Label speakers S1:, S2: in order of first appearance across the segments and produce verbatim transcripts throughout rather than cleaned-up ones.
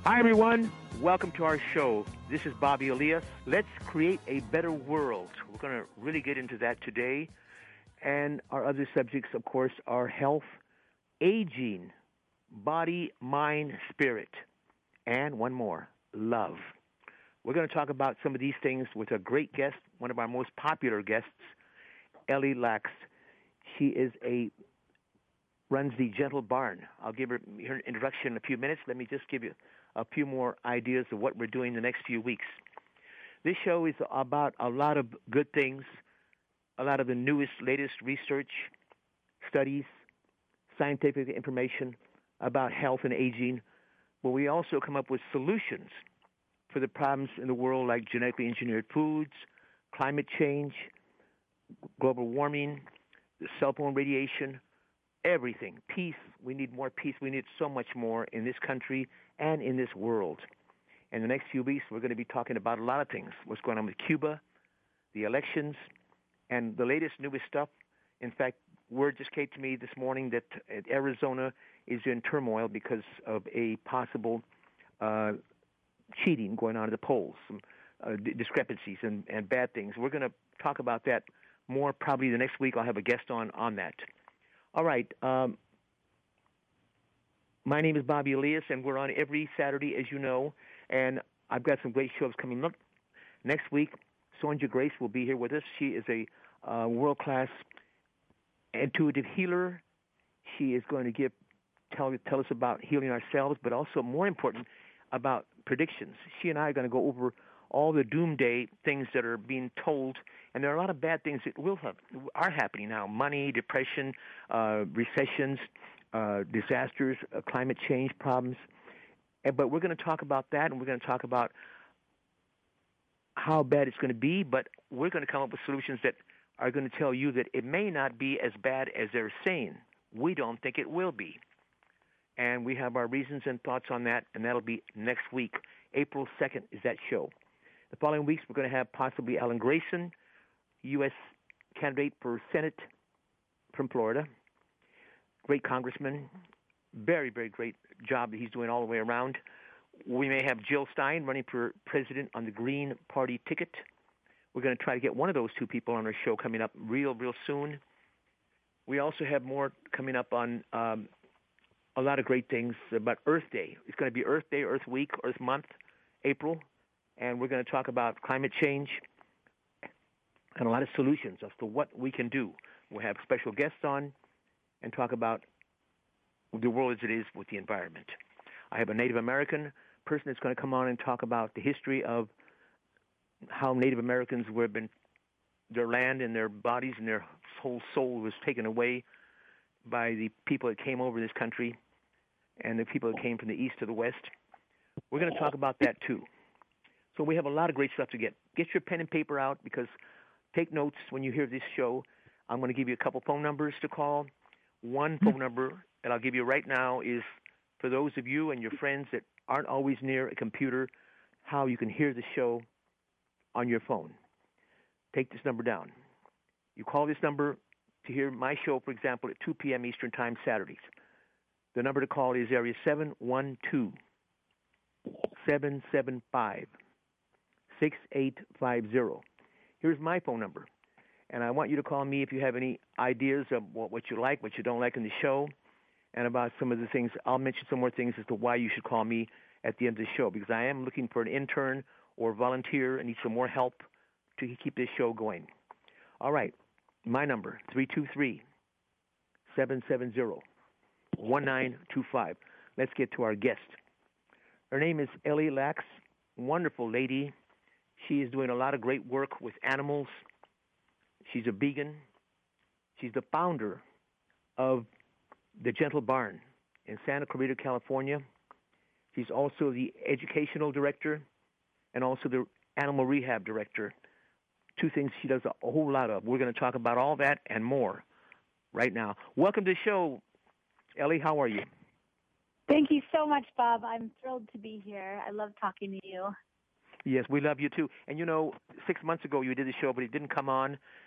S1: Hi, everyone. Welcome to our show. This is Bobby Elias. Let's create a better world. We're going to really get into that today. And our other subjects, of course, are health, aging, body, mind, spirit, and one more, love. We're going to talk about some of these things with a great guest, one of our most popular guests, Ellie Lax. She is a runs the Gentle Barn. I'll give her her introduction in a few minutes. Let me just give you a few more ideas of what we're doing the next few weeks. This show is about a lot of good things, a lot of the newest, latest research, studies, scientific information about health and aging, but we also come up with solutions for the problems in the world like genetically engineered foods, climate change, global warming, the cell phone radiation, everything. Peace. We need more peace. We need so much more in this country and in this world. In the next few weeks, we're going to be talking about a lot of things. What's going on with Cuba, the elections, and the latest, newest stuff. In fact, word just came to me this morning that Arizona is in turmoil because of a possible uh, cheating going on at the polls, some uh, d- discrepancies and, and bad things. We're going to talk about that more probably the next week. I'll have a guest on on that. All right. Um, my name is Bobby Elias, and we're on every Saturday, as you know, and I've got some great shows coming up. Next week, Sonja Grace will be here with us. She is a uh, world-class intuitive healer. She is going to give tell, tell us about healing ourselves, but also, more important, about predictions. She and I are going to go over all the doomsday things that are being told, and there are a lot of bad things that will have, are happening now: money, depression, uh, recessions, uh, disasters, uh, climate change problems. And, but we're going to talk about that, and we're going to talk about how bad it's going to be, but we're going to come up with solutions that are going to tell you that it may not be as bad as they're saying. We don't think it will be. And we have our reasons and thoughts on that, and that'll be next week. April second is that show. The following weeks, we're going to have possibly Alan Grayson, U S candidate for Senate from Florida, great congressman, very, very great job that he's doing all the way around. We may have Jill Stein running for president on the Green Party ticket. We're going to try to get one of those two people on our show coming up real, real soon. We also have more coming up on um, a lot of great things about Earth Day. It's going to be Earth Day, Earth Week, Earth Month, April. And we're going to talk about climate change and a lot of solutions as to what we can do. We'll have special guests on and talk about the world as it is with the environment. I have a Native American person that's going to come on and talk about the history of how Native Americans were been, their land and their bodies and their whole soul was taken away by the people that came over this country and the people that came from the east to the west. We're going to talk about that too. So we have a lot of great stuff to get. Get your pen and paper out, because take notes when you hear this show. I'm going to give you a couple phone numbers to call. One phone number that I'll give you right now is for those of you and your friends that aren't always near a computer, how you can hear the show on your phone. Take this number down. You call this number to hear my show, for example, at two p.m. Eastern Time Saturdays. The number to call is area seven one two, seven seven five, six eight five zero. Here's my phone number, and I want you to call me if you have any ideas of what, what you like, what you don't like in the show, and about some of the things. I'll mention some more things as to why you should call me at the end of the show, because I am looking for an intern or volunteer and need some more help to keep this show going. All right, my number, three two three, seven seven zero, one nine two five. Let's get to our guest. Her name is Ellie Lax, wonderful lady. She is doing a lot of great work with animals. She's a vegan. She's the founder of the Gentle Barn in Santa Clarita, California. She's also the educational director and also the animal rehab director. Two things she does a whole lot of. We're going to talk about all that and more right now. Welcome to the show, Ellie. How are you?
S2: Thank you so much, Bob. I'm thrilled to be here. I love talking to you.
S1: Yes, we love you too. And you know, six months ago you did the show, but it didn't come on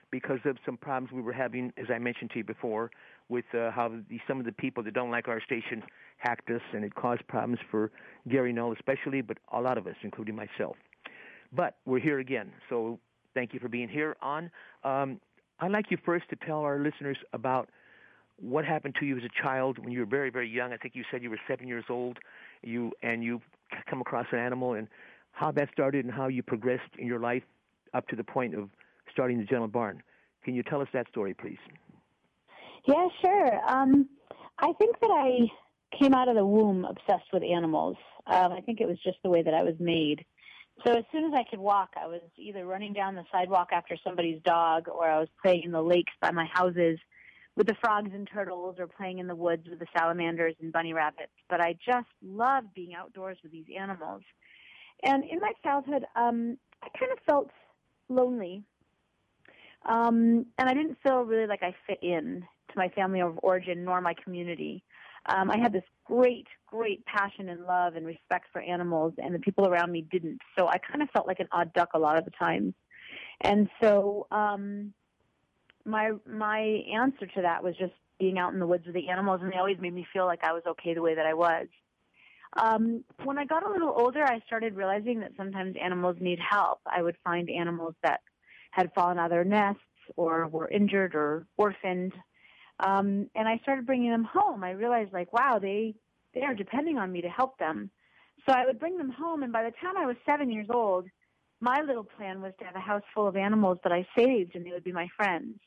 S1: because of some problems we were having, as I mentioned to you before, with uh, how the, some of the people that don't like our station hacked us, and it caused problems for Gary Null especially, but a lot of us, including myself. But we're here again, so thank you for being here on. Um, I'd like you first to tell our listeners about what happened to you as a child when you were very, very young. I think you said you were seven years old, you and you come across an animal, and how that started and how you progressed in your life up to the point of starting the Gentle Barn. Can you tell us that story, please?
S2: Yeah, sure. Um, I think that I came out of the womb obsessed with animals. Um, I think it was just the way that I was made. So as soon as I could walk, I was either running down the sidewalk after somebody's dog, or I was playing in the lakes by my houses with the frogs and turtles, or playing in the woods with the salamanders and bunny rabbits. But I just loved being outdoors with these animals. And in my childhood, um, I kind of felt lonely. Um, and I didn't feel really like I fit in to my family of origin nor my community. Um, I had this great, great passion and love and respect for animals, and the people around me didn't. So I kind of felt like an odd duck a lot of the time. And so um, my my answer to that was just being out in the woods with the animals, and they always made me feel like I was okay the way that I was. Um, when I got a little older, I started realizing that sometimes animals need help. I would find animals that had fallen out of their nests or were injured or orphaned. Um, and I started bringing them home. I realized, like, wow, they, they are depending on me to help them. So I would bring them home, and by the time I was seven years old, my little plan was to have a house full of animals that I saved, and they would be my friends.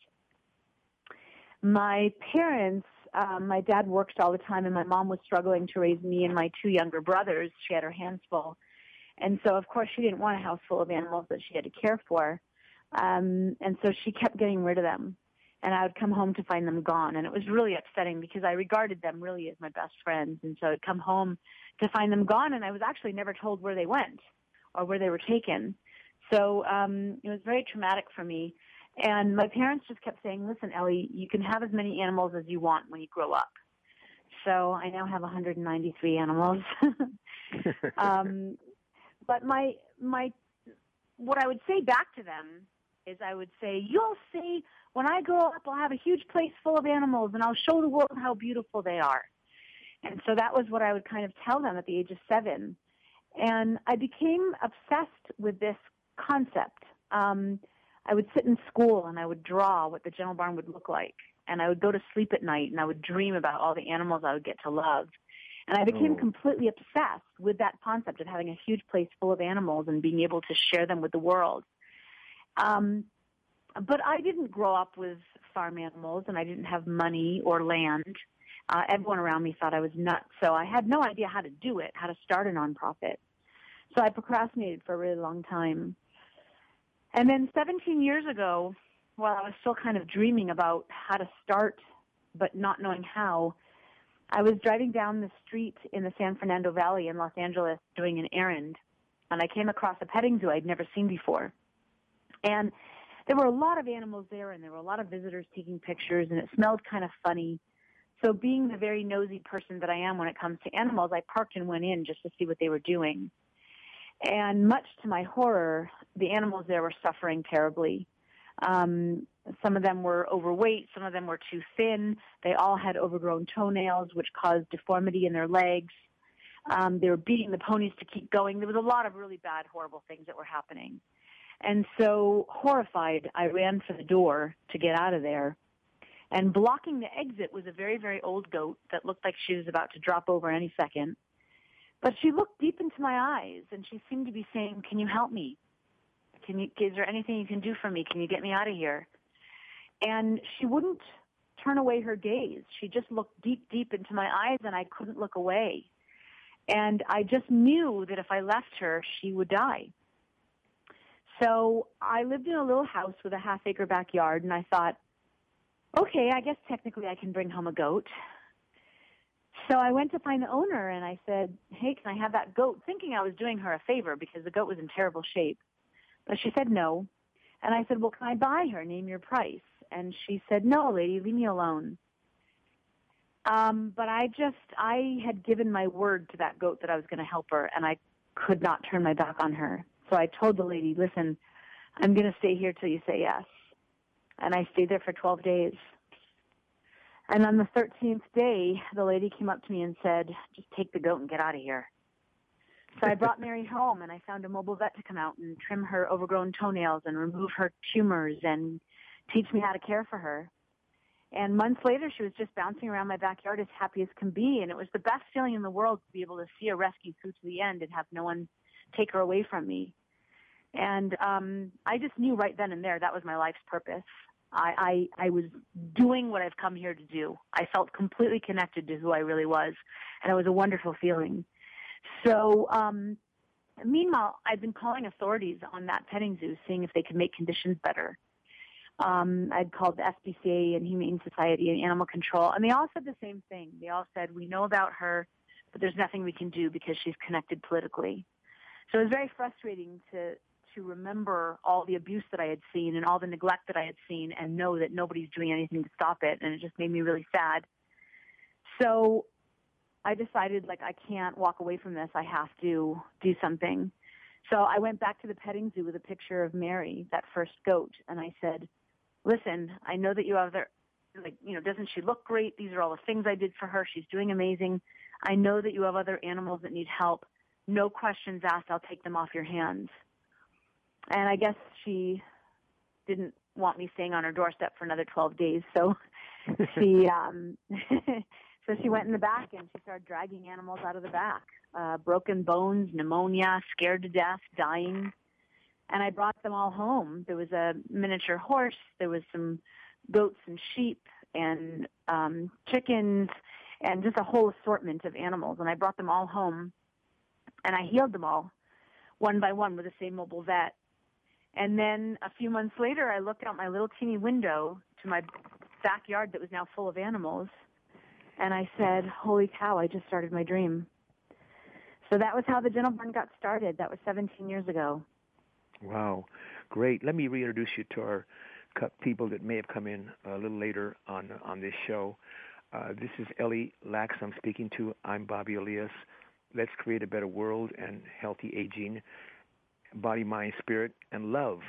S2: My parents, um, my dad worked all the time, and my mom was struggling to raise me and my two younger brothers. She had her hands full. And so, of course, she didn't want a house full of animals that she had to care for. Um, and so she kept getting rid of them. And I would come home to find them gone. And it was really upsetting because I regarded them really as my best friends. And so I'd come home to find them gone, and I was actually never told where they went or where they were taken. So um, it was very traumatic for me. And my parents just kept saying, listen, Ellie, you can have as many animals as you want when you grow up. So I now have one hundred ninety-three animals. um, but my my what I would say back to them is I would say, you'll see, when I grow up, I'll have a huge place full of animals, and I'll show the world how beautiful they are. And so that was what I would kind of tell them at the age of seven. And I became obsessed with this concept. Um, I would sit in school, and I would draw what the Gentle Barn would look like. And I would go to sleep at night, and I would dream about all the animals I would get to love. And I became oh. completely obsessed with that concept of having a huge place full of animals and being able to share them with the world. Um, but I didn't grow up with farm animals, and I didn't have money or land. Uh, everyone around me thought I was nuts, so I had no idea how to do it, how to start a nonprofit. So I procrastinated for a really long time. And then seventeen years ago, while I was still kind of dreaming about how to start but not knowing how, I was driving down the street in the San Fernando Valley in Los Angeles doing an errand, and I came across a petting zoo I'd never seen before. And there were a lot of animals there, and there were a lot of visitors taking pictures, and it smelled kind of funny. So being the very nosy person that I am when it comes to animals, I parked and went in just to see what they were doing. And much to my horror, the animals there were suffering terribly. Um, some of them were overweight. Some of them were too thin. They all had overgrown toenails, which caused deformity in their legs. Um, they were beating the ponies to keep going. There was a lot of really bad, horrible things that were happening. And so, horrified, I ran for the door to get out of there. And blocking the exit was a very, very old goat that looked like she was about to drop over any second. But she looked deep into my eyes, and she seemed to be saying, can you help me? Can you, is there anything you can do for me? Can you get me out of here? And she wouldn't turn away her gaze. She just looked deep, deep into my eyes, and I couldn't look away. And I just knew that if I left her, she would die. So I lived in a little house with a half-acre backyard, and I thought, okay, I guess technically I can bring home a goat. So I went to find the owner, and I said, hey, can I have that goat? Thinking I was doing her a favor because the goat was in terrible shape. But she said no. And I said, well, can I buy her? Name your price. And she said, no, lady, leave me alone. Um, but I just, I had given my word to that goat that I was going to help her, and I could not turn my back on her. So I told the lady, listen, I'm going to stay here till you say yes. And I stayed there for twelve days. And on the thirteenth day, the lady came up to me and said, just take the goat and get out of here. So I brought Mary home, and I found a mobile vet to come out and trim her overgrown toenails and remove her tumors and teach me how to care for her. And months later, she was just bouncing around my backyard as happy as can be, and it was the best feeling in the world to be able to see her rescue through to the end and have no one take her away from me. And um, I just knew right then and there that was my life's purpose. I, I, I was doing what I've come here to do. I felt completely connected to who I really was, and it was a wonderful feeling. So um, meanwhile, I've been calling authorities on that petting zoo, seeing if they could make conditions better. Um, I'd called the S P C A and Humane Society and Animal Control, and they all said the same thing. They all said, we know about her, but there's nothing we can do because she's connected politically. So it was very frustrating to to remember all the abuse that I had seen and all the neglect that I had seen and know that nobody's doing anything to stop it, and it just made me really sad. So I decided, like, I can't walk away from this. I have to do something. So I went back to the petting zoo with a picture of Mary, that first goat, and I said, listen, I know that you have other, like, you know, doesn't she look great? These are all the things I did for her. She's doing amazing. I know that you have other animals that need help. No questions asked. I'll take them off your hands. And I guess she didn't want me staying on her doorstep for another twelve days. So she, um, so she went in the back and she started dragging animals out of the back, uh, broken bones, pneumonia, scared to death, dying. And I brought them all home. There was a miniature horse. There was some goats and sheep and um, chickens and just a whole assortment of animals. And I brought them all home, and I healed them all one by one with the same mobile vet. And then a few months later, I looked out my little teeny window to my backyard that was now full of animals, and I said, holy cow, I just started my dream. So that was how the Gentle Barn got started. That was seventeen years ago.
S1: Wow, great. Let me reintroduce you to our people that may have come in a little later on on this show. Uh, this is Ellie Lax I'm speaking to. I'm Bobby Elias. Let's create a better world and healthy aging, body, mind, spirit, and love.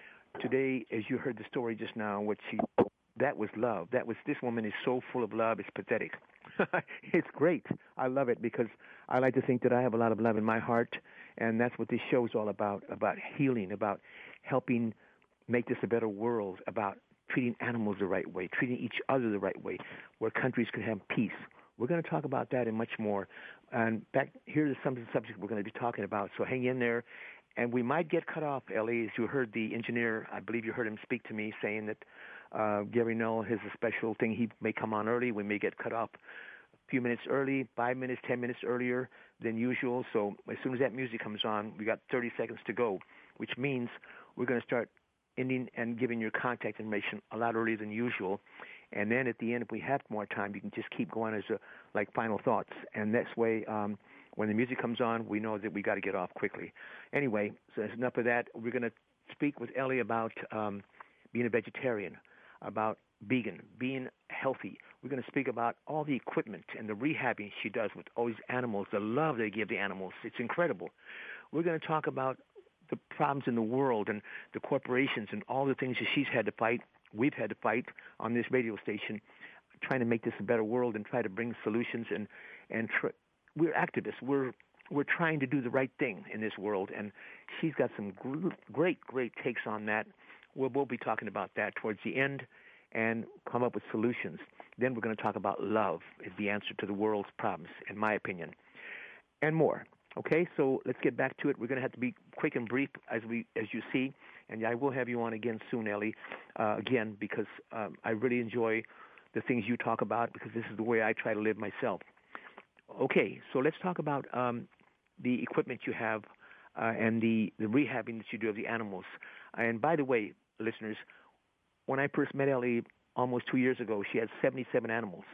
S1: Today, as you heard the story just now, what she that was love. That was this woman is so full of love. It's pathetic. It's great. I love it because I like to think that I have a lot of love in my heart, and that's what this show is all about, about healing, about helping make this a better world, about treating animals the right way, treating each other the right way, where countries can have peace. We're going to talk about that and much more. And back here's some of the subjects we're going to be talking about, so hang in there. And we might get cut off, Ellie, as you heard the engineer, I believe you heard him speak to me saying that uh, Gary Null has a special thing. He may come on early. We may get cut off a few minutes early, five minutes, ten minutes earlier than usual. So as soon as that music comes on, we got thirty seconds to go, which means we're going to start ending and giving your contact information a lot earlier than usual. And then at the end, if we have more time, you can just keep going as a, like final thoughts. And this way, um, when the music comes on, we know that we got to get off quickly. Anyway, so that's enough of that. We're going to speak with Ellie about um, being a vegetarian, about vegan, being healthy. We're going to speak about all the equipment and the rehabbing she does with all these animals, the love they give the animals. It's incredible. We're going to talk about the problems in the world and the corporations and all the things that she's had to fight, we've had to fight on this radio station, trying to make this a better world and try to bring solutions. And, and tr- we're activists. We're we're trying to do the right thing in this world, and she's got some gr- great, great takes on that. We'll, we'll be talking about that towards the end and come up with solutions. Then we're going to talk about love as the answer to the world's problems, in my opinion, and more. Okay, so let's get back to it. We're going to have to be quick and brief, as we as you see, and I will have you on again soon, Ellie, uh, again, because um, I really enjoy the things you talk about, because this is the way I try to live myself. Okay, so let's talk about um, the equipment you have uh, and the, the rehabbing that you do of the animals. And by the way, listeners, when I first met Ellie almost two years ago, she had seventy-seven animals.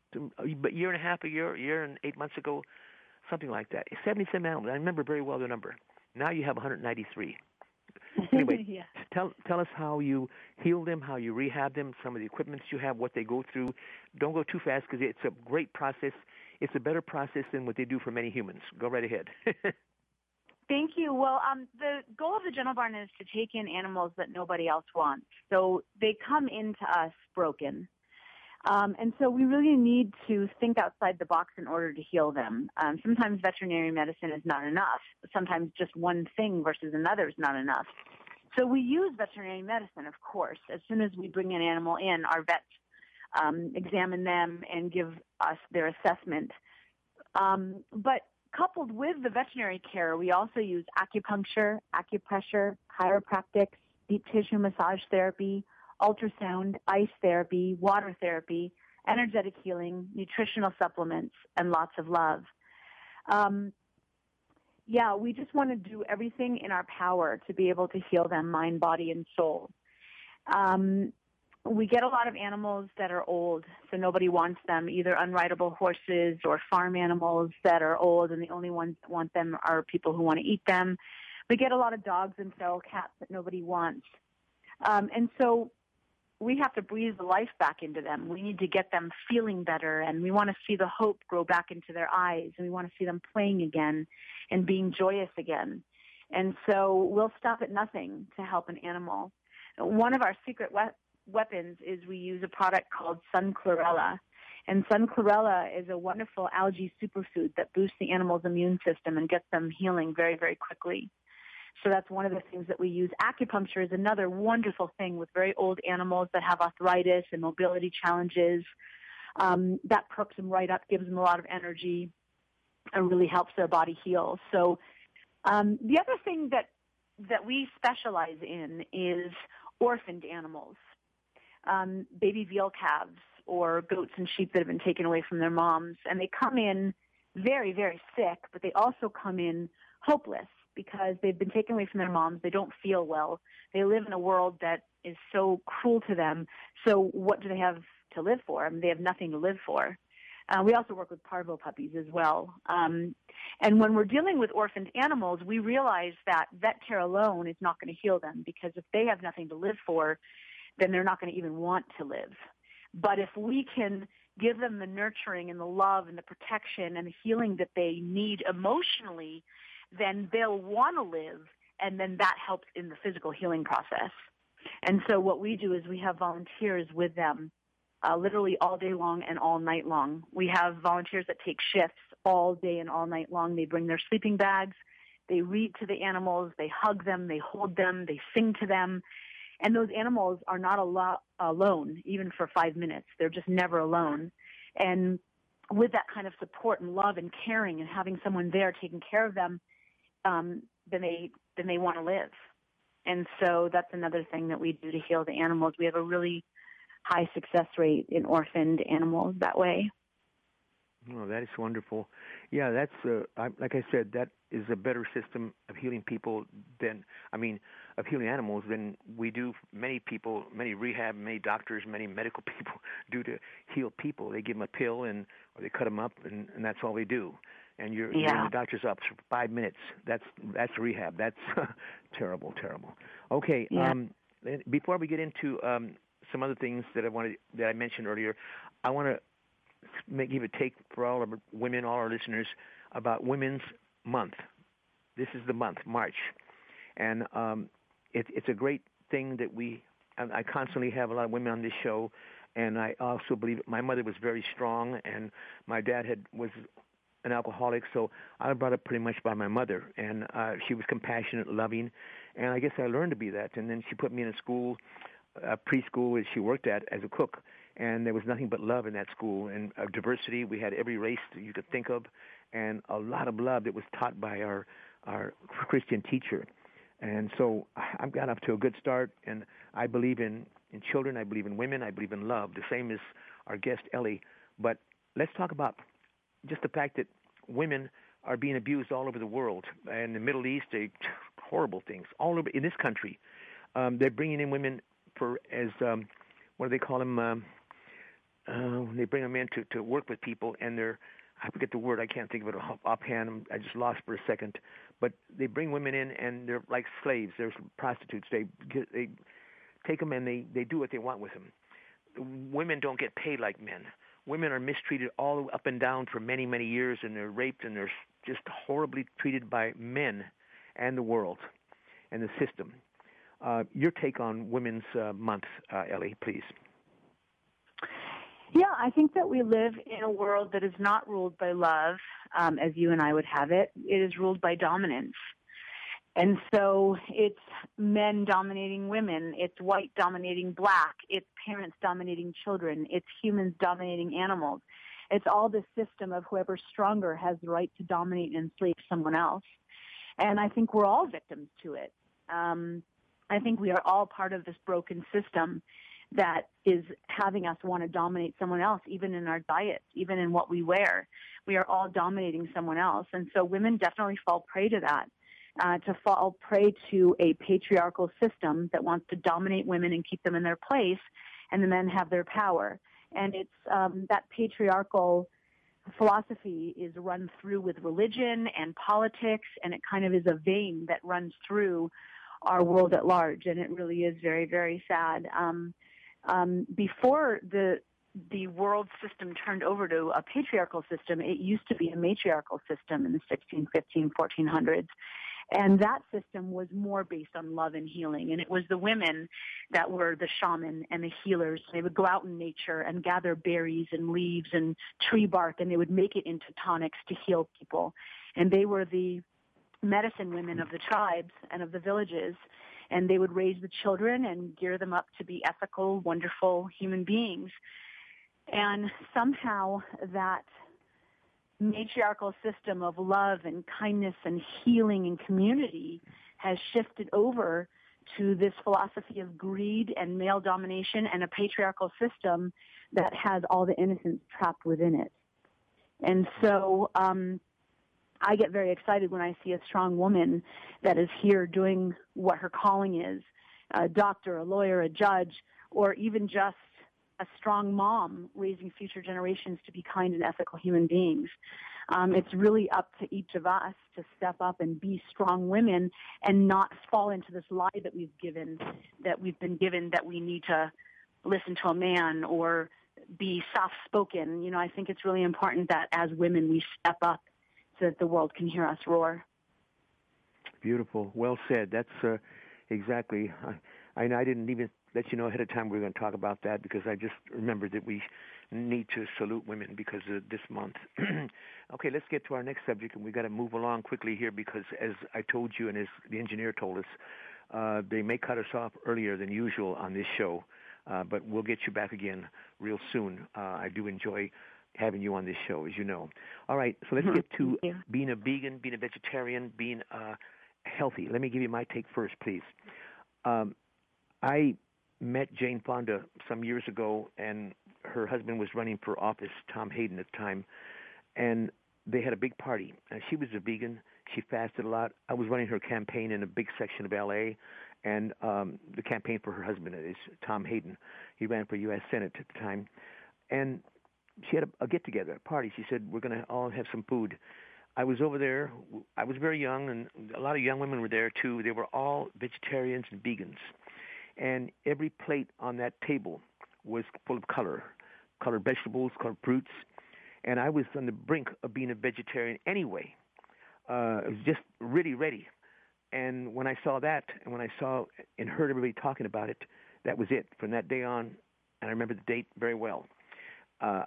S1: A year and a half, a year, a year and eight months ago, something like that. seventy-seven animals. I remember very well the number. Now you have one hundred ninety-three. Anyway,
S2: yeah.
S1: tell tell us how you heal them, how you rehab them, some of the equipment you have, what they go through. Don't go too fast because it's a great process. It's a better process than what they do for many humans. Go right ahead.
S2: Thank you. Well, um, the goal of the Gentle Barn is to take in animals that nobody else wants. So they come into us broken. Um, and so we really need to think outside the box in order to heal them. Um, sometimes veterinary medicine is not enough. Sometimes just one thing versus another is not enough. So we use veterinary medicine, of course. As soon as we bring an animal in, our vets um, examine them and give us their assessment. Um, but coupled with the veterinary care, we also use acupuncture, acupressure, chiropractics, deep tissue massage therapy, ultrasound, ice therapy, water therapy, energetic healing, nutritional supplements, and lots of love. Um, yeah, we just want to do everything in our power to be able to heal them, mind, body, and soul. Um, we get a lot of animals that are old, so nobody wants them, either unrideable horses or farm animals that are old, and the only ones that want them are people who want to eat them. We get a lot of dogs and feral cats that nobody wants. Um, and so we have to breathe the life back into them. We need to get them feeling better, and we want to see the hope grow back into their eyes, and we want to see them playing again and being joyous again. And so we'll stop at nothing to help an animal. One of our secret we- weapons is we use a product called Sun Chlorella. And Sun Chlorella is a wonderful algae superfood that boosts the animal's immune system and gets them healing very, very quickly. So that's one of the things that we use. Acupuncture is another wonderful thing with very old animals that have arthritis and mobility challenges. Um, that perks them right up, gives them a lot of energy, and really helps their body heal. So um, the other thing that that we specialize in is orphaned animals, um, baby veal calves or goats and sheep that have been taken away from their moms. And they come in very, very sick, but they also come in hopeless, because they've been taken away from their moms. They don't feel well. They live in a world that is so cruel to them. So what do they have to live for? I mean, they have nothing to live for. Uh, we also work with parvo puppies as well. Um, and when we're dealing with orphaned animals, we realize that vet care alone is not going to heal them, because if they have nothing to live for, then they're not going to even want to live. But if we can give them the nurturing and the love and the protection and the healing that they need emotionally, then they'll want to live, and then that helps in the physical healing process. And so what we do is we have volunteers with them uh, literally all day long and all night long. We have volunteers that take shifts all day and all night long. They bring their sleeping bags. They read to the animals. They hug them. They hold them. They sing to them. And those animals are not alo- alone, even for five minutes. They're just never alone. And with that kind of support and love and caring and having someone there taking care of them, Um, then they then they want to live. And so that's another thing that we do to heal the animals. We have a really high success rate in orphaned animals that way.
S1: Oh, that is wonderful. Yeah, that's, uh, I, like I said, that is a better system of healing people than, I mean, of healing animals than we do many people, many rehab, many doctors, many medical people do to heal people. They give them a pill and or they cut them up, and, and that's all they do. And you're,
S2: yeah.
S1: you're in the doctor's office for five minutes. That's that's rehab. That's terrible, terrible. Okay.
S2: Yeah.
S1: Um, before we get into um, some other things that I wanted that I mentioned earlier, I want to make give a take for all of our women, all our listeners, about Women's Month. This is the month, March, and um, it, it's a great thing that we. I constantly have a lot of women on this show, and I also believe my mother was very strong, and my dad had was an alcoholic, so I was brought up pretty much by my mother, and uh, she was compassionate, loving, and I guess I learned to be that. And then she put me in a school, a preschool that she worked at as a cook, and there was nothing but love in that school, and uh, diversity. We had every race that you could think of, and a lot of love that was taught by our our Christian teacher. And so I've got off to a good start, and I believe in, in children, I believe in women, I believe in love, the same as our guest, Ellie. But let's talk about just the fact that women are being abused all over the world. In the Middle East, they, horrible things. All over in this country, um, they're bringing in women for as, um, what do they call them? Um, uh, they bring them in to, to work with people, and they're, I forget the word, I can't think of it offhand, I just lost for a second. But they bring women in, and they're like slaves. They're prostitutes. They get, they take them, and they, they do what they want with them. Women don't get paid like men. Women are mistreated all up and down for many, many years, and they're raped, and they're just horribly treated by men. and the world and the system. Uh, your take on Women's uh, Month, uh, Ellie, please.
S2: Yeah, I think that we live in a world that is not ruled by love, um, as you and I would have it. It is ruled by dominance. And so it's men dominating women, it's white dominating black, it's parents dominating children, it's humans dominating animals. It's all this system of whoever's stronger has the right to dominate and enslave someone else. And I think we're all victims to it. Um, I think we are all part of this broken system that is having us want to dominate someone else, even in our diets, even in what we wear. We are all dominating someone else. And so women definitely fall prey to that. Uh, to fall prey to a patriarchal system that wants to dominate women and keep them in their place, and the men have their power. And it's um, that patriarchal philosophy is run through with religion and politics, and it kind of is a vein that runs through our world at large, and it really is very, very sad. Um, um, before the the world system turned over to a patriarchal system, it used to be a matriarchal system in the sixteen, fifteen, fourteen hundreds. And that system was more based on love and healing. And it was the women that were the shaman and the healers. They would go out in nature and gather berries and leaves and tree bark, and they would make it into tonics to heal people. And they were the medicine women of the tribes and of the villages. And they would raise the children and gear them up to be ethical, wonderful human beings. And somehow that matriarchal system of love and kindness and healing and community has shifted over to this philosophy of greed and male domination and a patriarchal system that has all the innocence trapped within it. And so um, I get very excited when I see a strong woman that is here doing what her calling is, a doctor, a lawyer, a judge, or even just a strong mom raising future generations to be kind and ethical human beings. Um, it's really up to each of us to step up and be strong women and not fall into this lie that we've given, that we've been given, that we need to listen to a man or be soft-spoken. You know, I think it's really important that as women we step up so that the world can hear us roar.
S1: Beautiful. Well said. That's uh, exactly. I, I, I didn't even let you know ahead of time we were going to talk about that because I just remembered that we need to salute women because of this month. Okay, let's get to our next subject, and we've got to move along quickly here because, as I told you and as the engineer told us, uh, they may cut us off earlier than usual on this show, uh, but we'll get you back again real soon. Uh, I do enjoy having you on this show, as you know. All right, so let's get to being a vegan, being a vegetarian, being uh, healthy. Let me give you my take first, please. Um, I met Jane Fonda some years ago, and her husband was running for office, Tom Hayden at the time, and they had a big party. And she was a vegan. She fasted a lot. I was running her campaign in a big section of L A, and um, the campaign for her husband is Tom Hayden. He ran for U S Senate at the time. And she had a, a get-together, a party. She said, we're going to all have some food. I was over there. I was very young, and a lot of young women were there, too. They were all vegetarians and vegans. And every plate on that table was full of color, colored vegetables, colored fruits. And I was on the brink of being a vegetarian anyway. Uh, I was just really ready. And when I saw that, and when I saw and heard everybody talking about it, that was it. From that day on, and I remember the date very well, uh,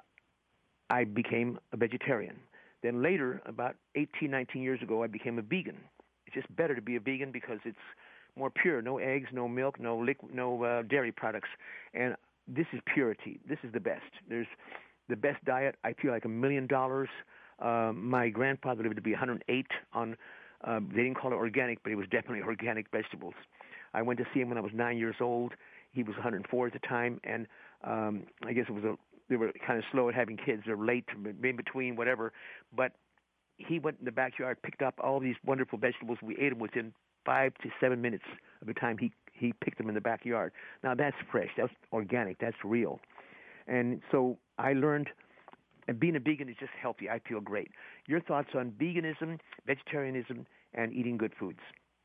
S1: I became a vegetarian. Then later, about eighteen, nineteen years ago, I became a vegan. It's just better to be a vegan because it's more pure. No eggs, no milk, no liquid, no uh, dairy products. And this is purity. This is the best. There's the best diet. I feel like a million dollars. Uh, my grandfather lived to be one hundred eight on, uh, they didn't call it organic, but it was definitely organic vegetables. I went to see him when I was nine years old. He was one hundred four at the time, and um, I guess it was a, they were kind of slow at having kids or late, in between, whatever. But he went in the backyard, picked up all these wonderful vegetables. We ate them within five to seven minutes of the time he, he picked them in the backyard. Now, that's fresh. That's organic. That's real. And so I learned, and being a vegan is just healthy. I feel great. Your thoughts on veganism, vegetarianism, and eating good foods?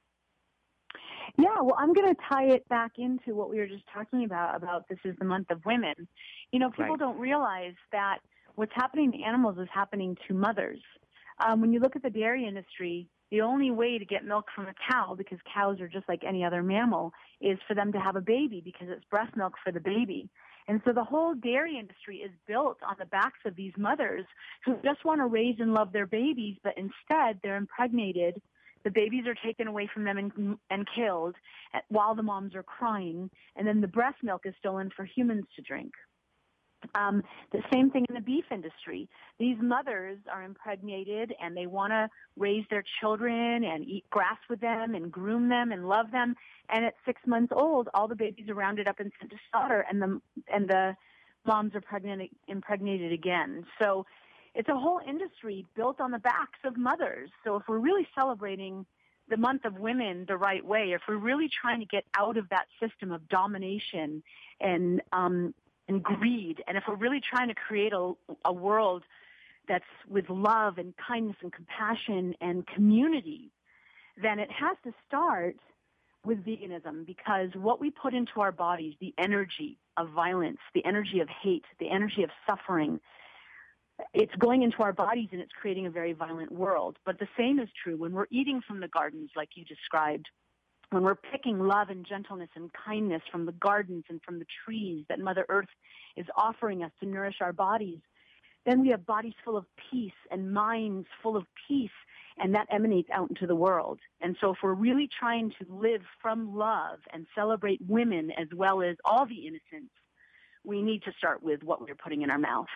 S2: Yeah, well, I'm going to tie it back into what we were just talking about, about this is the month of women. You know, people
S1: Right.
S2: don't realize that what's happening to animals is happening to mothers. Um, when you look at the dairy industry, The only way to get milk from a cow, because cows are just like any other mammal, is for them to have a baby because it's breast milk for the baby. And so the whole dairy industry is built on the backs of these mothers who just want to raise and love their babies, but instead they're impregnated. The babies are taken away from them and, and killed while the moms are crying, and then the breast milk is stolen for humans to drink. Um, the same thing in the beef industry. These mothers are impregnated and they want to raise their children and eat grass with them and groom them and love them. And at six months old, all the babies are rounded up and sent to slaughter, and the and the moms are pregnant, impregnated again. So it's a whole industry built on the backs of mothers. So if we're really celebrating the month of women the right way, if we're really trying to get out of that system of domination and um, and greed, and if we're really trying to create a, a world that's with love and kindness and compassion and community, then it has to start with veganism, because what we put into our bodies, the energy of violence, the energy of hate, the energy of suffering, it's going into our bodies and it's creating a very violent world. But the same is true when we're eating from the gardens like you described. When we're picking love and gentleness and kindness from the gardens and from the trees that Mother Earth is offering us to nourish our bodies, then we have bodies full of peace and minds full of peace, and that emanates out into the world. And so if we're really trying to live from love and celebrate women as well as all the innocents, we need to start with what we're putting in our mouth.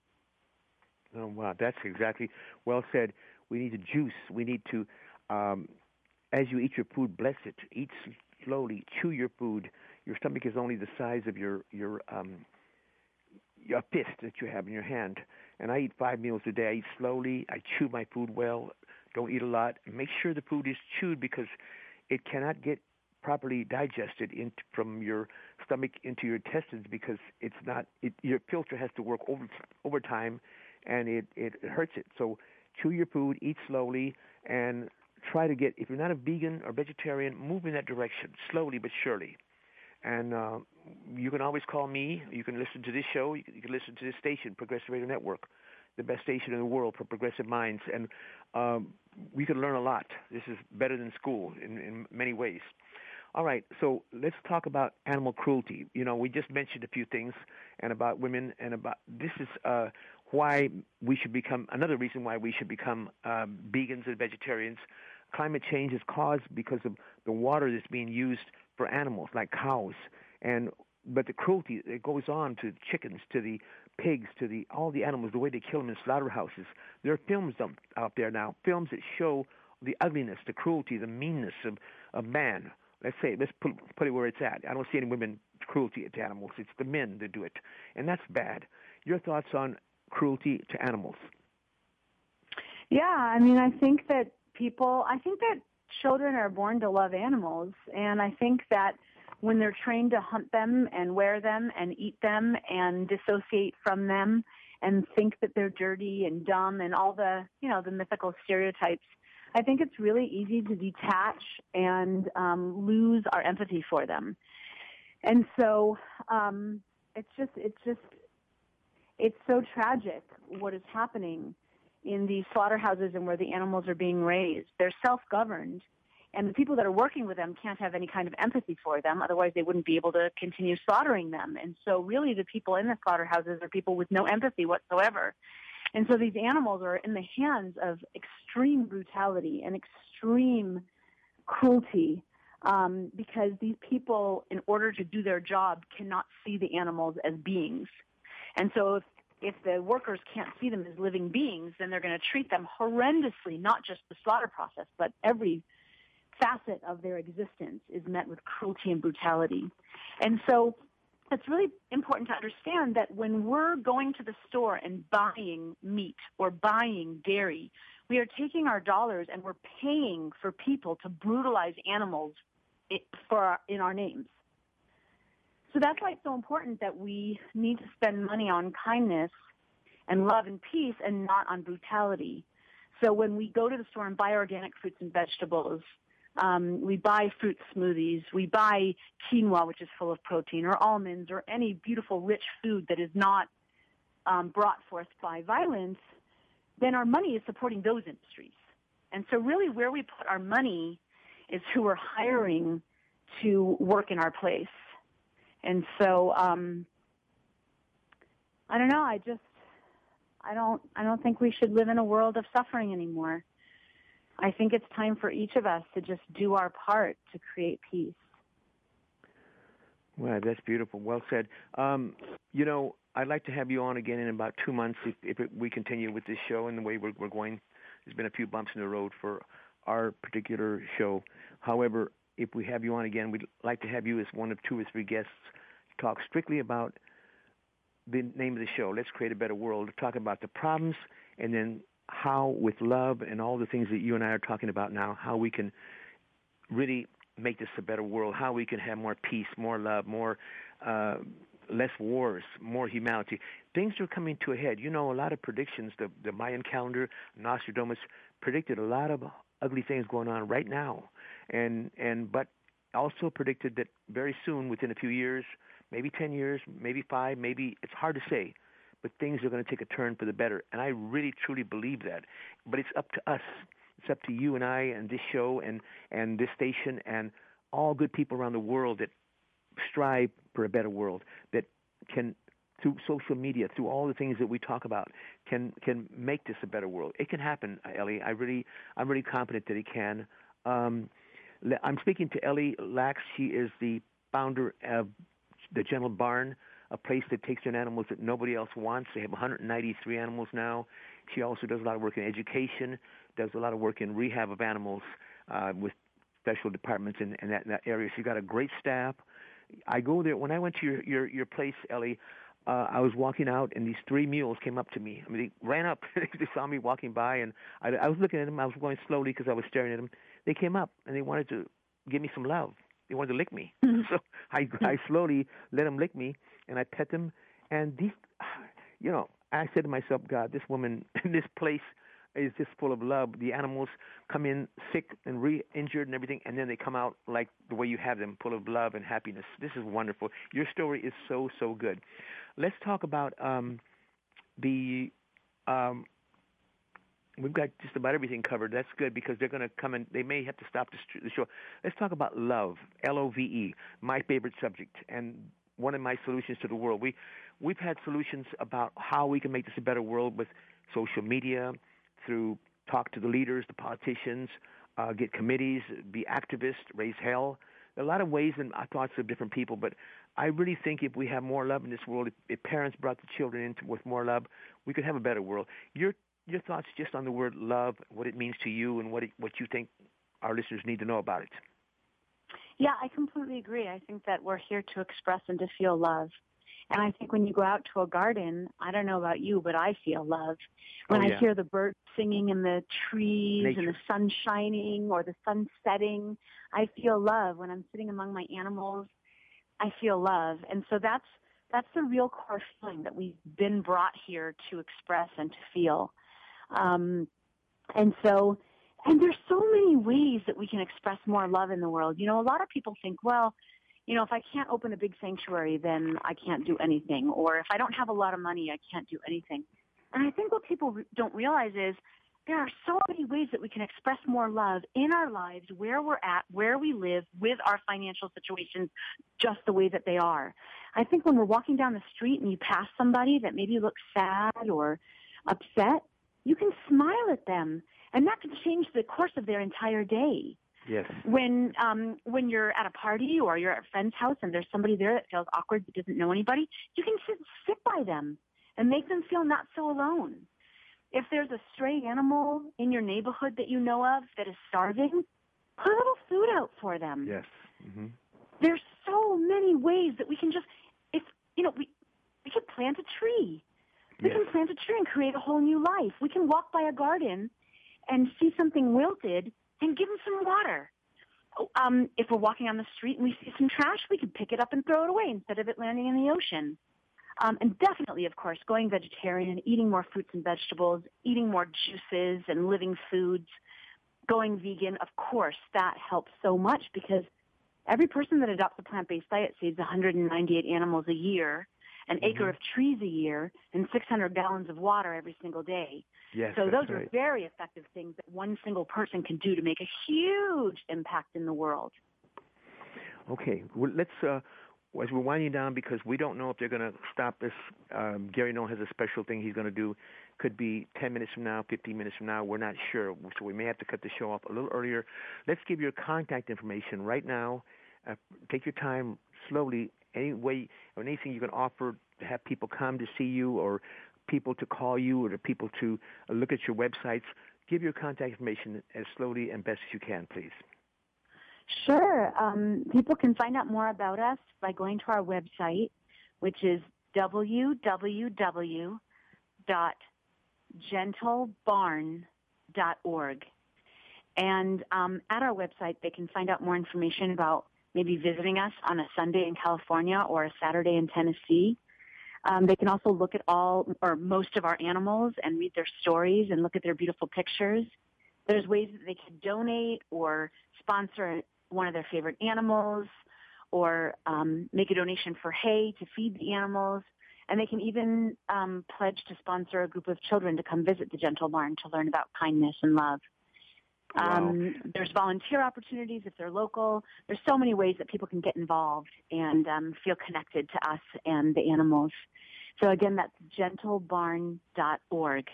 S1: Oh, wow, that's exactly well said. We need to juice. We need to... Um, As you eat your food, bless it. Eat slowly. Chew your food. Your stomach is only the size of your your um, your fist that you have in your hand. And I eat five meals a day. I eat slowly. I chew my food well. Don't eat a lot. Make sure the food is chewed, because it cannot get properly digested in, from your stomach into your intestines, because it's not. It, your filter has to work over over time, and it, it hurts it. So chew your food. Eat slowly, and try to get, if you're not a vegan or vegetarian, move in that direction, slowly but surely. And uh, you can always call me. You can listen to this show. You can, you can listen to this station, Progressive Radio Network, the best station in the world for progressive minds. And um, we can learn a lot. This is better than school in, in many ways. All right, so let's talk about animal cruelty. You know, we just mentioned a few things, and about women, and about this is uh, why we should become, another reason why we should become uh, vegans and vegetarians. Climate change is caused because of the water that's being used for animals like cows, and but the cruelty that goes on to chickens, to the pigs, to the all the animals, the way they kill them in slaughterhouses. There are films out there now, films that show the ugliness, the cruelty, the meanness of, of man. Let's say, let's put, put it where it's at. I don't see any women cruelty to animals. It's the men that do it, and that's bad. Your thoughts on cruelty to animals?
S2: Yeah, I mean, I think that people, I think that children are born to love animals, and I think that when they're trained to hunt them and wear them and eat them and dissociate from them and think that they're dirty and dumb and all the, you know, the mythical stereotypes, I think it's really easy to detach and um, lose our empathy for them. And so um, it's just, it's just, it's so tragic what is happening in these slaughterhouses and where the animals are being raised. They're self-governed, and the people that are working with them can't have any kind of empathy for them. Otherwise, they wouldn't be able to continue slaughtering them. And so really the people in the slaughterhouses are people with no empathy whatsoever. And so these animals are in the hands of extreme brutality and extreme cruelty um, because these people, in order to do their job, cannot see the animals as beings. And so if If the workers can't see them as living beings, then they're going to treat them horrendously, not just the slaughter process, but every facet of their existence is met with cruelty and brutality. And so it's really important to understand that when we're going to the store and buying meat or buying dairy, we are taking our dollars and we're paying for people to brutalize animals for our, in our names. So that's why it's so important that we need to spend money on kindness and love and peace and not on brutality. So when we go to the store and buy organic fruits and vegetables, um, we buy fruit smoothies, we buy quinoa, which is full of protein, or almonds, or any beautiful, rich food that is not um, brought forth by violence, then our money is supporting those industries. And so really where we put our money is who we're hiring to work in our place. And so, um, I don't know, I just, I don't, I don't think we should live in a world of suffering anymore. I think it's time for each of us to just do our part to create peace.
S1: Well, that's beautiful. Well said. Um, you know, I'd like to have you on again in about two months if, if it, we continue with this show and the way we're, we're going. There's been a few bumps in the road for our particular show. However, if we have you on again, we'd like to have you as one of two or three guests talk strictly about the name of the show, Let's Create a Better World, talk about the problems and then how, with love and all the things that you and I are talking about now, how we can really make this a better world, how we can have more peace, more love, more uh, less wars, more humanity. Things are coming to a head. You know, a lot of predictions, the, the Mayan calendar, Nostradamus, predicted a lot of ugly things going on right now, and and but also predicted that very soon, within a few years, maybe ten years, maybe five, maybe, it's hard to say, but things are going to take a turn for the better. And I really, truly believe that. But it's up to us. It's up to you and I and this show and, and this station and all good people around the world that strive for a better world, that can, through social media, through all the things that we talk about, can can make this a better world. It can happen, Ellie. I really, I'm really confident that it can. Um, I'm speaking to Ellie Lax. She is the founder of the Gentle Barn, a place that takes in animals that nobody else wants. They have one hundred ninety-three animals now. She also does a lot of work in education, does a lot of work in rehab of animals uh, with special departments in, in, that, in that area. She's got a great staff. I go there. When I went to your, your, your place, Ellie, uh, I was walking out, and these three mules came up to me. I mean, they ran up. They saw me walking by, and I, I was looking at them. I was going slowly because I was staring at them. They came up, and they wanted to give me some love. They wanted to lick me. So I, I slowly let them lick me, and I pet them. And these, you know, I said to myself, God, this woman, this place is just full of love. The animals come in sick and re-injured and everything, and then they come out like the way you have them, full of love and happiness. This is wonderful. Your story is so, so good. Let's talk about um, the um, – we've got just about everything covered. That's good because they're going to come and they may have to stop the, the show. Let's talk about love, L O V E, my favorite subject, and one of my solutions to the world. We, we've had solutions about how we can make this a better world with social media, through talk to the leaders, the politicians, uh, get committees, be activists, raise hell. There are a lot of ways and thoughts of different people, but I really think if we have more love in this world, if, if parents brought the children into with more love, we could have a better world. Your your thoughts just on the word love, what it means to you, and what it, what you think our listeners need to know about it.
S2: Yeah, I completely agree. I think that we're here to express and to feel love. And I think when you go out to a garden, I don't know about you, but I feel love. When
S1: oh, yeah.
S2: I hear the birds singing in the trees
S1: Nature.
S2: and the sun shining or the sun setting, I feel love. When I'm sitting among my animals, I feel love. And so that's that's the real core feeling that we've been brought here to express and to feel. Um, and so, and there's so many ways that we can express more love in the world. You know, a lot of people think, well, you know, if I can't open a big sanctuary, then I can't do anything. Or if I don't have a lot of money, I can't do anything. And I think what people re- don't realize is there are so many ways that we can express more love in our lives, where we're at, where we live, with our financial situations, just the way that they are. I think when we're walking down the street and you pass somebody that maybe looks sad or upset, you can smile at them, and that can change the course of their entire day.
S1: Yes.
S2: When um, when you're at a party or you're at a friend's house and there's somebody there that feels awkward that doesn't know anybody, you can sit, sit by them and make them feel not so alone. If there's a stray animal in your neighborhood that you know of that is starving, put a little food out for them.
S1: Yes. Mm-hmm.
S2: There's so many ways that we can just, if you know, we we can plant a tree. We
S1: Yes.
S2: can plant a tree and create a whole new life. We can walk by a garden and see something wilted and give them some water. Um, if we're walking on the street and we see some trash, we can pick it up and throw it away instead of it landing in the ocean. Um, and definitely, of course, going vegetarian, eating more fruits and vegetables, eating more juices and living foods, going vegan, of course, that helps so much because every person that adopts a plant-based diet saves one hundred ninety-eight animals a year. an
S1: mm-hmm.
S2: acre of trees a year, and six hundred gallons of water every single day.
S1: Yes,
S2: so those
S1: right.
S2: are very effective things that one single person can do to make a huge impact in the world.
S1: Okay, well, let's, uh, as we're winding down, because we don't know if they're going to stop this, um, Gary Nolan has a special thing he's going to do. Could be ten minutes from now, fifteen minutes from now. We're not sure, so we may have to cut the show off a little earlier. Let's give your contact information right now. Uh, take your time slowly. Any way, or anything you can offer to have people come to see you, or people to call you, or to people to look at your websites. Give your contact information as slowly and best as you can, please.
S2: Sure. Um, people can find out more about us by going to our website, which is w w w dot gentle barn dot org. And um, at our website, they can find out more information about maybe visiting us on a Sunday in California or a Saturday in Tennessee. Um, they can also look at all or most of our animals and read their stories and look at their beautiful pictures. There's ways that they can donate or sponsor one of their favorite animals, or um, make a donation for hay to feed the animals. And they can even um, pledge to sponsor a group of children to come visit the Gentle Barn to learn about kindness and love.
S1: Wow.
S2: Um, there's volunteer opportunities if they're local. There's so many ways that people can get involved and um, feel connected to us and the animals. So again, that's gentle barn dot org.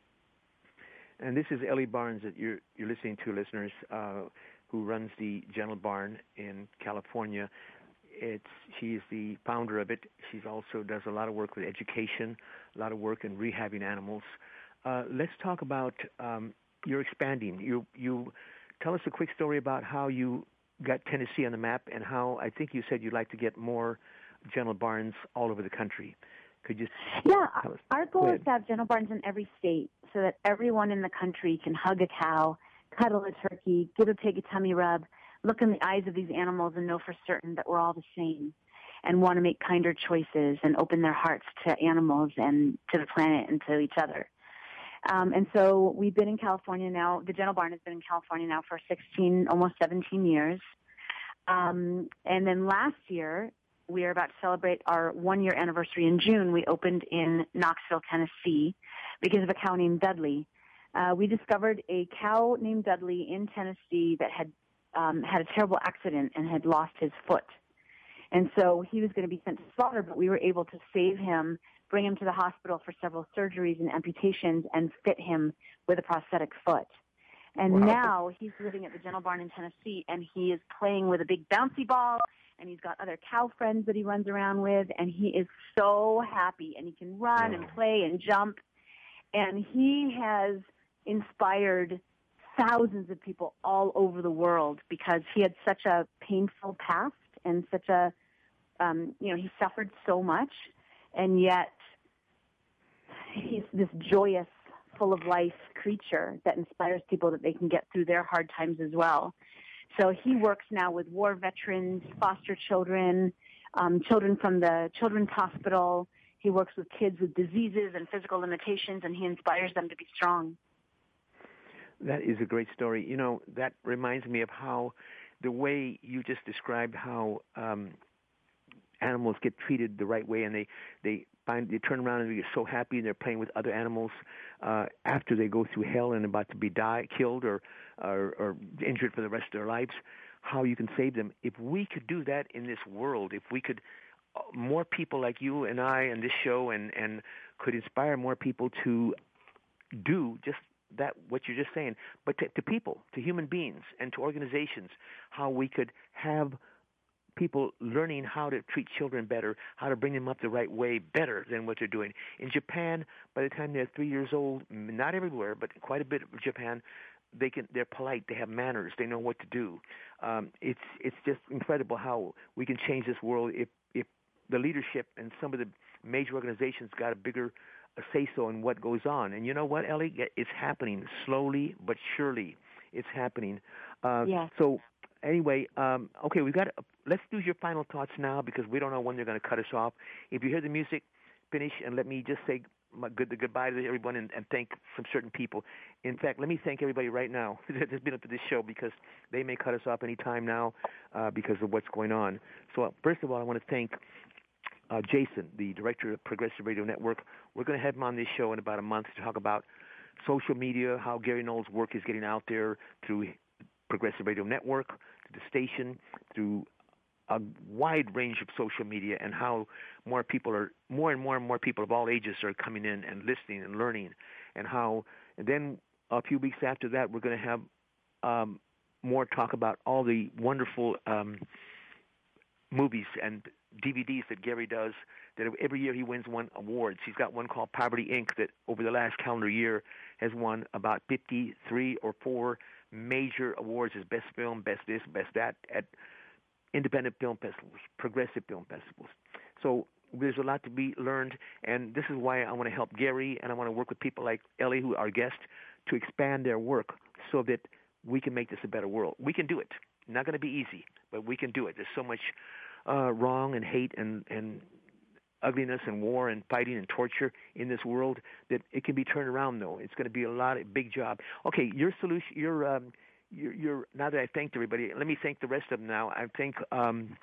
S1: And this is Ellie Barnes that you're, you're listening to, listeners, uh, who runs the Gentle Barn in California. It's she's the founder of it. She also does a lot of work with education, a lot of work in rehabbing animals. Uh, let's talk about um, you're expanding. You you tell us a quick story about how you got Tennessee on the map, and how I think you said you'd like to get more Gentle Barns all over the country. Could you?
S2: Yeah,
S1: tell us?
S2: our goal is to have Gentle Barns in every state, so that everyone in the country can hug a cow, cuddle a turkey, give a pig a tummy rub, look in the eyes of these animals and know for certain that we're all the same, and want to make kinder choices and open their hearts to animals and to the planet and to each other. Um, and so we've been in California now. The Gentle Barn has been in California now for sixteen, almost seventeen years. Um, and then last year, we are about to celebrate our one-year anniversary in June. We opened in Knoxville, Tennessee, because of a cow named Dudley. Uh, we discovered a cow named Dudley in Tennessee that had um, had a terrible accident and had lost his foot. And so he was going to be sent to slaughter, but we were able to save him, bring him to the hospital for several surgeries and amputations, and fit him with a prosthetic foot. And
S1: Wow.
S2: now he's living at the Gentle Barn in Tennessee, and he is playing with a big bouncy ball, and he's got other cow friends that he runs around with, and he is so happy, and he can run and play and jump. And he has inspired thousands of people all over the world because he had such a painful past and such a, um, you know, he suffered so much, and yet he's this joyous, full of life creature that inspires people that they can get through their hard times as well. So he works now with war veterans, foster children, um, children from the Children's Hospital. He works with kids with diseases and physical limitations, and he inspires them to be strong.
S1: That is a great story. You know, that reminds me of how the way you just described how um, animals get treated the right way, and they, they find they turn around and they're so happy, and they're playing with other animals uh, after they go through hell and about to be die, killed or, or or injured for the rest of their lives. How you can save them. If we could do that in this world, if we could, uh, more people like you and I and this show, and and could inspire more people to do just that, what you're just saying, but to, to people, to human beings, and to organizations, how we could have people learning how to treat children better, how to bring them up the right way better than what they're doing. In Japan, by the time they're three years old, not everywhere, but quite a bit of Japan, they can, they're polite, they have manners, they know what to do. Um, it's it's just incredible how we can change this world if, if the leadership and some of the major organizations got a bigger say-so in what goes on. And you know what, Ellie? It's happening slowly but surely. It's happening. Uh,
S2: yes.
S1: So anyway, um, okay, we've got. Let's do your final thoughts now, because we don't know when they're going to cut us off. If you hear the music, finish, and let me just say my good goodbye to everyone, and, and thank some certain people. In fact, let me thank everybody right now that's been up to this show, because they may cut us off any time now uh, because of what's going on. So uh, first of all, I want to thank uh, Jason, the director of Progressive Radio Network. We're going to have him on this show in about a month to talk about social media, how Gary Null's work is getting out there through Progressive Radio Network, to the station, through a wide range of social media, and how more people are, more and more and more people of all ages are coming in and listening and learning, and how, and then a few weeks after that, we're going to have um, more talk about all the wonderful um, movies and D V Ds that Gary does, that every year he wins one awards. He's got one called Poverty Incorporated that over the last calendar year has won about fifty-three or four major awards as best film, best this, best that, at independent film festivals, progressive film festivals. So there's a lot to be learned, and this is why I want to help Gary, and I want to work with people like Ellie, who are our guest, to expand their work so that we can make this a better world. We can do it. Not going to be easy, but we can do it. There's so much uh, wrong and hate and, and ugliness and war and fighting and torture in this world that it can be turned around, though. It's going to be a lot of big job. Okay, your solution, your, um, your, your, now that I thanked everybody, let me thank the rest of them now. I thank um,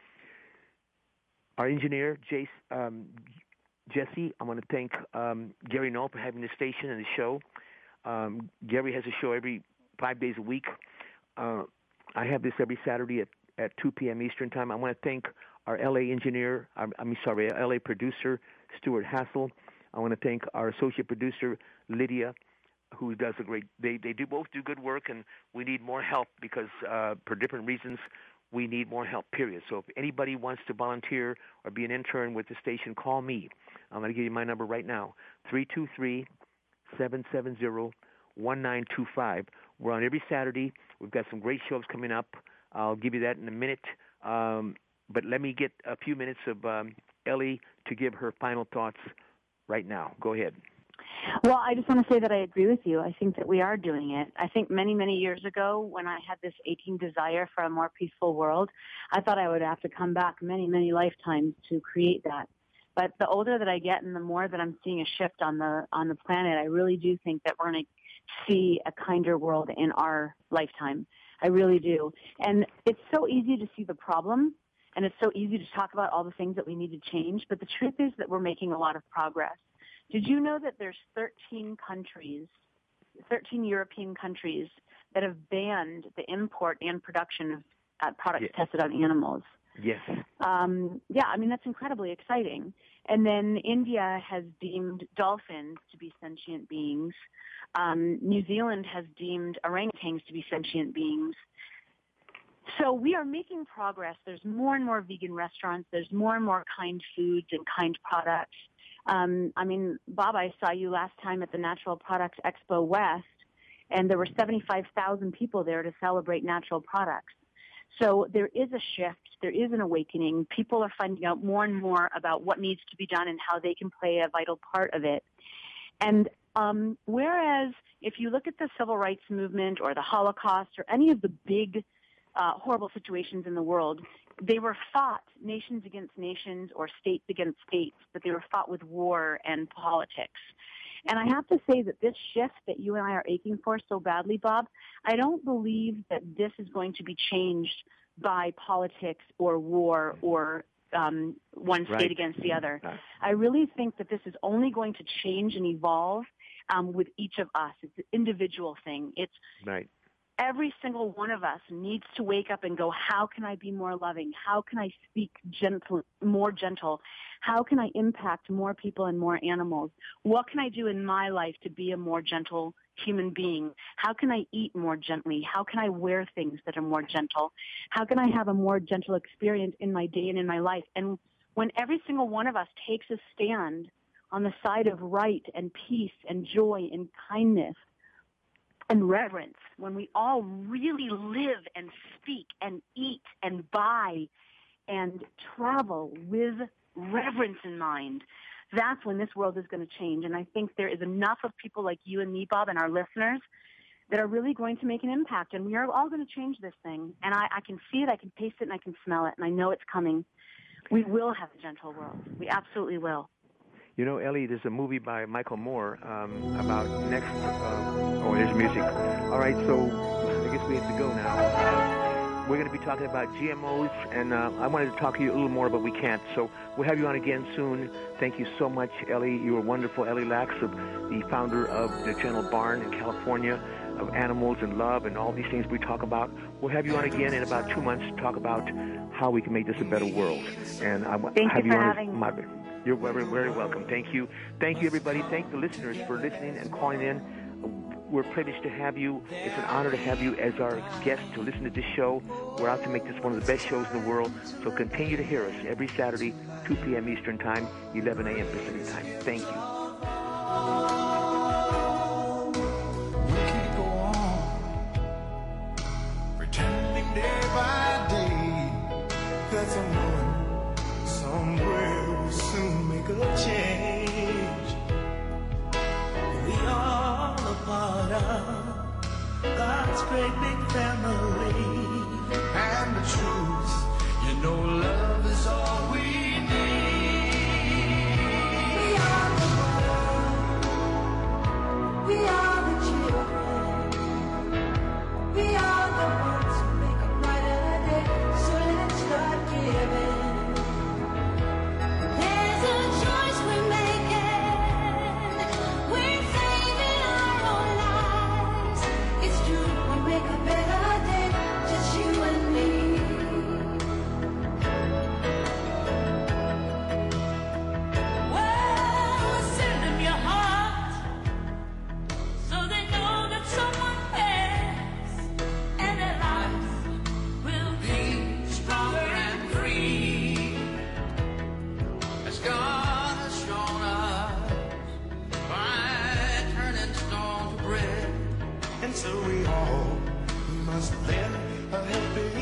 S1: our engineer, Jace, um, Jesse. I want to thank um, Gary Null for having the station and the show. Um, Gary has a show every five days a week. Uh, I have this every Saturday at, at two p.m. Eastern Time. I want to thank our L A engineer, I'm, I'm sorry, L A producer, Stuart Hassel. I want to thank our associate producer, Lydia, who does a great, they, they do both do good work, and we need more help because uh, for different reasons, we need more help, period. So if anybody wants to volunteer or be an intern with the station, call me. I'm going to give you my number right now, three two three, seven seven zero, one nine two five. We're on every Saturday. We've got some great shows coming up. I'll give you that in a minute. Um, but let me get a few minutes of um, Ellie to give her final thoughts right now. Go ahead.
S2: Well, I just want to say that I agree with you. I think that we are doing it. I think many, many years ago when I had this aching desire for a more peaceful world, I thought I would have to come back many, many lifetimes to create that. But the older that I get and the more that I'm seeing a shift on the on the planet, I really do think that we're going to see a kinder world in our lifetime. I really do. And it's so easy to see the problem, and it's so easy to talk about all the things that we need to change, but the truth is that we're making a lot of progress. Did you know that there's thirteen countries, thirteen European countries that have banned the import and production of uh, products
S1: yeah.
S2: tested on animals?
S1: Yes.
S2: Um, yeah, I mean, that's incredibly exciting. And then India has deemed dolphins to be sentient beings. Um, New Zealand has deemed orangutans to be sentient beings. So we are making progress. There's more and more vegan restaurants. There's more and more kind foods and kind products. Um, I mean, Bob, I saw you last time at the Natural Products Expo West, and there were seventy-five thousand people there to celebrate natural products. So there is a shift. There is an awakening. People are finding out more and more about what needs to be done and how they can play a vital part of it. And um, whereas if you look at the civil rights movement or the Holocaust or any of the big uh, horrible situations in the world, they were fought nations against nations or states against states, but they were fought with war and politics. And I have to say that this shift that you and I are aching for so badly, Bob, I don't believe that this is going to be changed by politics or war or um, one state
S1: right.
S2: against the other. I really think that this is only going to change and evolve um, with each of us. It's an individual thing. It's
S1: right.
S2: Every single one of us needs to wake up and go, how can I be more loving? How can I speak gentle, more gentle? How can I impact more people and more animals? What can I do in my life to be a more gentle human being? How can I eat more gently? How can I wear things that are more gentle? How can I have a more gentle experience in my day and in my life? And when every single one of us takes a stand on the side of right and peace and joy and kindness, and reverence, when we all really live and speak and eat and buy and travel with reverence in mind, that's when this world is going to change. And I think there is enough of people like you and me, Bob, and our listeners that are really going to make an impact. And we are all going to change this thing. And I, I can see it, I can taste it, and I can smell it, and I know it's coming. We will have a gentle world. We absolutely will.
S1: You know, Ellie, there's a movie by Michael Moore um, about next. Uh, oh, there's music. All right, so I guess we have to go now. we're going to be talking about G M Os, and uh, I wanted to talk to you a little more, but we can't. So we'll have you on again soon. Thank you so much, Ellie. You were wonderful. Ellie Lax, of the founder of the Gentle Barn in California, of animals and love and all these things we talk about. We'll have you on again in about two months to talk about how we can make this a better world. And I
S2: Thank
S1: have
S2: you
S1: you
S2: for
S1: on
S2: having
S1: as my, You're very, very welcome. Thank you. Thank you, everybody. Thank the listeners for listening and calling in. We're privileged to have you. It's an honor to have you as our guest to listen to this show. We're out to make this one of the best shows in the world. So continue to hear us every Saturday, two p.m. Eastern Time, eleven a.m. Pacific Time. Thank you.
S3: Day by day, that someone somewhere will soon make a change. We are a part of God's great big family, and the truth, you know, love is all we need. We are the world, we are the children, we are the ones. So we all must lend a helping